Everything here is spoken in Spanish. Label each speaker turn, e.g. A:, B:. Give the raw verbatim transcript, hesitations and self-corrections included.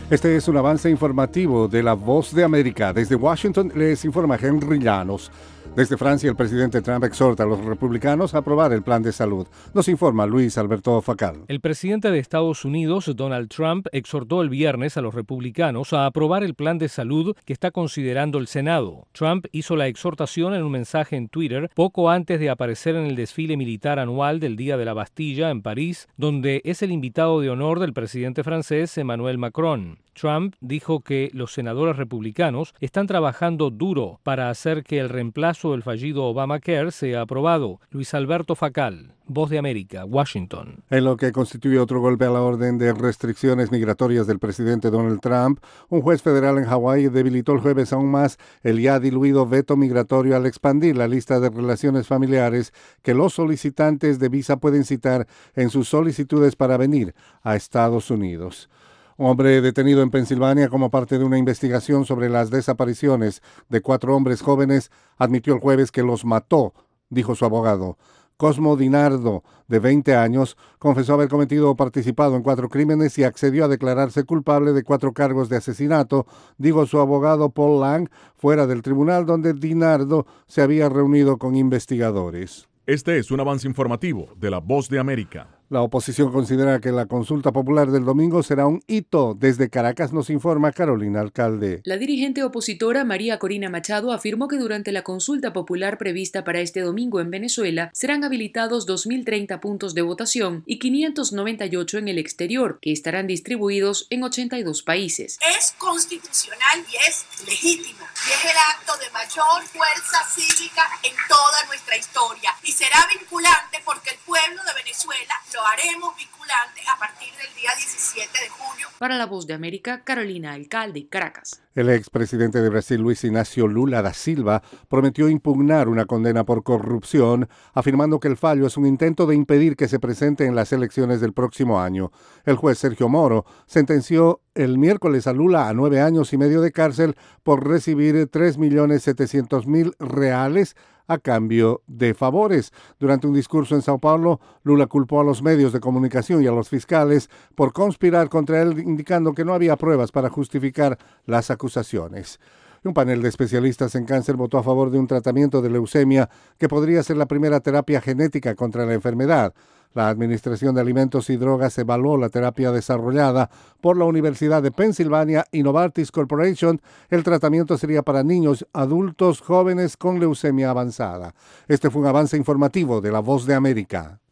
A: Este es un avance informativo de La Voz de América. Desde Washington les informa Henry Llanos. Desde Francia, el presidente Trump exhorta a los republicanos a aprobar el plan de salud. Nos informa Luis Alberto Facal.
B: El presidente de Estados Unidos, Donald Trump, exhortó el viernes a los republicanos a aprobar el plan de salud que está considerando el Senado. Trump hizo la exhortación en un mensaje en Twitter poco antes de aparecer en el desfile militar anual del Día de la Bastilla en París, donde es el invitado de honor del presidente francés Emmanuel Macron. Trump dijo que los senadores republicanos están trabajando duro para hacer que el reemplazo del fallido Obamacare sea aprobado. Luis Alberto Facal, Voz de América, Washington.
A: En lo que constituye otro golpe a la orden de restricciones migratorias del presidente Donald Trump, un juez federal en Hawái debilitó el jueves aún más el ya diluido veto migratorio al expandir la lista de relaciones familiares que los solicitantes de visa pueden citar en sus solicitudes para venir a Estados Unidos. Un hombre detenido en Pensilvania como parte de una investigación sobre las desapariciones de cuatro hombres jóvenes admitió el jueves que los mató, dijo su abogado. Cosmo DiNardo, de veinte años, confesó haber cometido o participado en cuatro crímenes y accedió a declararse culpable de cuatro cargos de asesinato, dijo su abogado Paul Lang, fuera del tribunal donde DiNardo se había reunido con investigadores.
C: Este es un avance informativo de La Voz de América.
A: La oposición considera que la consulta popular del domingo será un hito. Desde Caracas nos informa Carolina Alcalde.
D: La dirigente opositora María Corina Machado afirmó que durante la consulta popular prevista para este domingo en Venezuela serán habilitados dos mil treinta puntos de votación y quinientos noventa y ocho en el exterior, que estarán distribuidos en ochenta y dos países.
E: Es constitucional y es legítima. Y es el acto de mayor fuerza cívica en toda nuestra historia. Y será vinculante porque el pueblo de Venezuela lo haremos vinculante a partir del día diecisiete de julio.
D: Para La Voz de América, Carolina Alcalde, Caracas.
A: El expresidente de Brasil, Luis Inácio Lula da Silva, prometió impugnar una condena por corrupción, afirmando que el fallo es un intento de impedir que se presente en las elecciones del próximo año. El juez Sergio Moro sentenció el miércoles a Lula a nueve años y medio de cárcel por recibir tres millones setecientos mil reales a cambio de favores. Durante un discurso en Sao Paulo, Lula culpó a los medios de comunicación y a los fiscales por conspirar contra él, indicando que no había pruebas para justificar las acusaciones. Un panel de especialistas en cáncer votó a favor de un tratamiento de leucemia que podría ser la primera terapia genética contra la enfermedad. La Administración de Alimentos y Drogas evaluó la terapia desarrollada por la Universidad de Pensilvania y Novartis Corporation. El tratamiento sería para niños, adultos, jóvenes con leucemia avanzada. Este fue un avance informativo de La Voz de América.